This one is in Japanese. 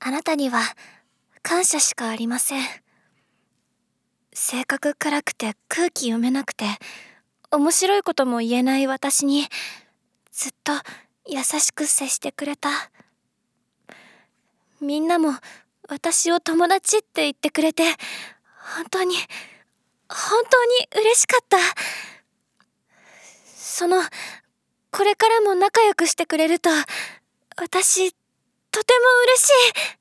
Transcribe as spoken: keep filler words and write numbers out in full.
あなたには感謝しかありません。性格暗くて空気読めなくて面白いことも言えない私にずっと優しく接してくれた。みんなも私を友達って言ってくれて本当に本当に嬉しかった。そのこれからも仲良くしてくれると私とても嬉しい。